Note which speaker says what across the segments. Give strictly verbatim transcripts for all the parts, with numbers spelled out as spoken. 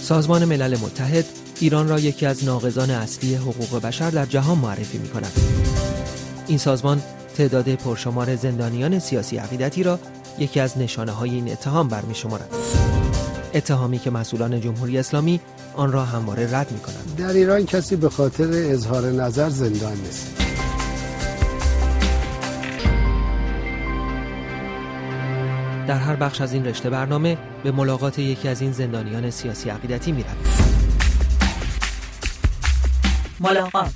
Speaker 1: سازمان ملل متحد ایران را یکی از ناقضان اصلی حقوق بشر در جهان معرفی می‌کند. این سازمان تعداد پرشمار زندانیان سیاسی عقیدتی را یکی از نشانه‌های این اتهام برمی‌شمارد. اتهامی که مسئولان جمهوری اسلامی آن را همواره رد می‌کنند.
Speaker 2: در ایران کسی به خاطر اظهار نظر زندان نیست.
Speaker 1: در هر بخش از این رشته برنامه به ملاقات یکی از این زندانیان سیاسی عقیدتی می‌رویم.
Speaker 3: ملاقات.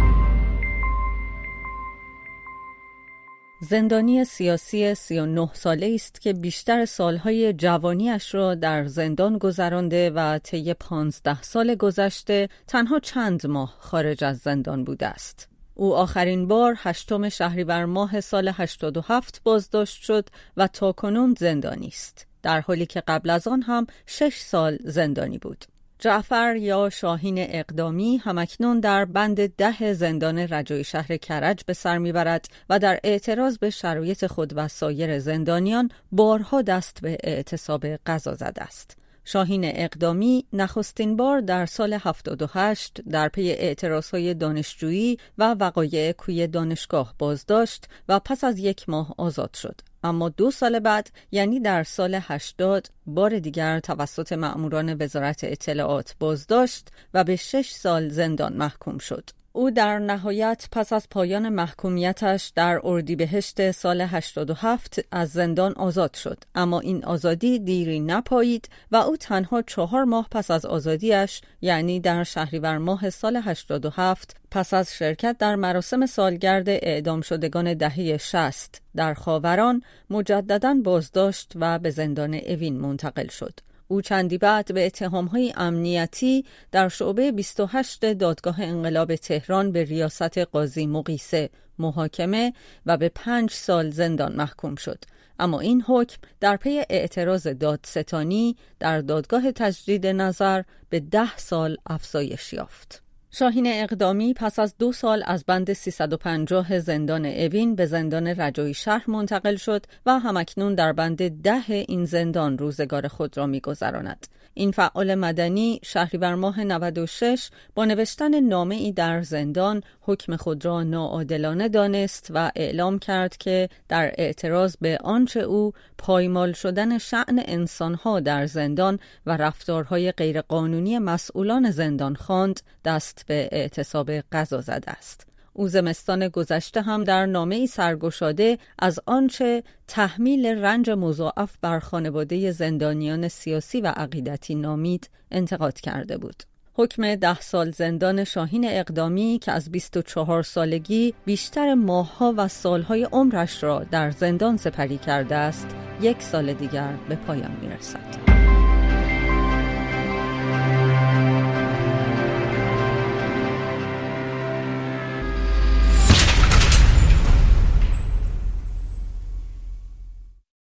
Speaker 3: زندانی سیاسی سی و نه ساله است که بیشتر سالهای جوانیش را در زندان گذرانده و طی پانزده سال گذشته تنها چند ماه خارج از زندان بوده است. او آخرین بار هشتم شهریور ماه سال هشتاد و هفت بازداشت شد و تاکنون زندانی است، در حالی که قبل از آن هم شش سال زندانی بود. جعفر یا شاهین اقدامی همکنون در بند ده زندان رجایی شهر کرج به سر میبرد و در اعتراض به شرایط خود و سایر زندانیان بارها دست به اعتصاب قضا زده است. شاهین اقدامی نخستین بار در سال هفتاد و هشت در پی اعتراضهای دانشجویی و وقایع کوی دانشگاه بازداشت و پس از یک ماه آزاد شد. اما دو سال بعد، یعنی در سال هشتاد، بار دیگر توسط مأموران وزارت اطلاعات بازداشت و به شش سال زندان محکوم شد. او در نهایت پس از پایان محکومیتش در اردیبهشت سال هشتاد و هفت از زندان آزاد شد، اما این آزادی دیری نپایید و او تنها چهار ماه پس از آزادیش، یعنی در شهریور ماه سال هشتاد و هفت، پس از شرکت در مراسم سالگرد اعدام شدگان دهه شصت در خاوران، مجدداً بازداشت و به زندان اوین منتقل شد. او چندی بعد به اتهام‌های امنیتی در شعبه بیست و هشت دادگاه انقلاب تهران به ریاست قاضی مقیسه محاکمه و به پنج سال زندان محکوم شد. اما این حکم در پی اعتراض دادستانی در دادگاه تجدید نظر به ده سال افزایش یافت. شاهین اقدامی پس از دو سال از بند سیصد و پنجاه زندان اوین به زندان رجایی شهر منتقل شد و همکنون در بند ده این زندان روزگار خود را می‌گذراند. این فعال مدنی شهریور ماه نود و شش با نوشتن نامه‌ای در زندان حکم خود را ناعادلانه دانست و اعلام کرد که در اعتراض به آنچه او پایمال شدن شأن انسانها در زندان و رفتارهای غیرقانونی مسئولان زندان خواند، دست به اعتصاب قضا زده است. او زمستان گذشته هم در نامه‌ای سرگشاده از آنچه تحمیل رنج مضاعف بر خانواده زندانیان سیاسی و عقیدتی نامید انتقاد کرده بود. حکم ده سال زندان شاهین اقدامی که از بیست و چهار سالگی بیشتر ماه‌ها و سالهای عمرش را در زندان سپری کرده است، یک سال دیگر به پایان می‌رسد.